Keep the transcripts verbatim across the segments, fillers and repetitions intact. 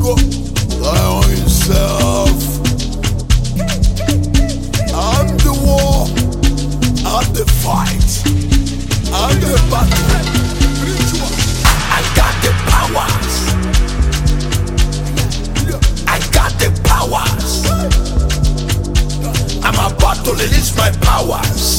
Lie on yourself. I'm the war. I'm the fight. I'm the battle. I got the powers. I got the powers. I'm about to release my powers.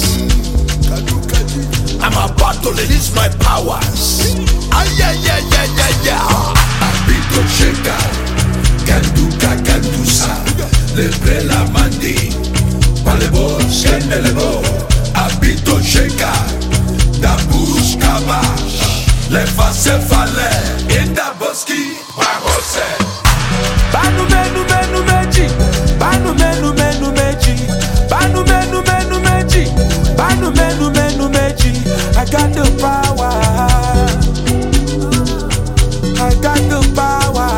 I'm about to release my powers. Ah, yeah, yeah, yeah, yeah, yeah. Abito Sheka, Kanduka Kandusa, Lebre la mandi, Palebo, Skenelebo, Abito Sheka, Dabus Kaba, Lefa Sefale, Inda Boski, Barose. Banu menu menu meji, Banu menu menu meji, Banu menu menu meji, Banu menu menu meji. I got the power. I got the power.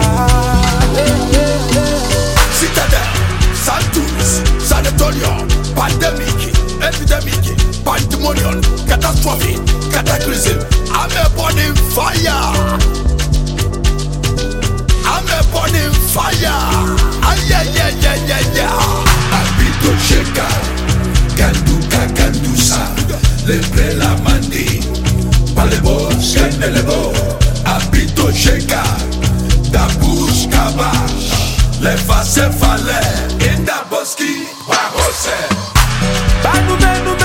Citadel, Santus, Sanatorium, pandemic, epidemic, pandemonium, catastrophe, cataclysm. I'm a burning fire. I'm a burning fire. Ah, yeah, yeah, yeah, yeah, yeah. Abito Sheka, Kanduka Kandusa, Lebre la mandi, Palebo, Skenelebo, Abito Sheka, Dabus Kaba, Lefa Sefale, Inda Boski, Barose. Banu menu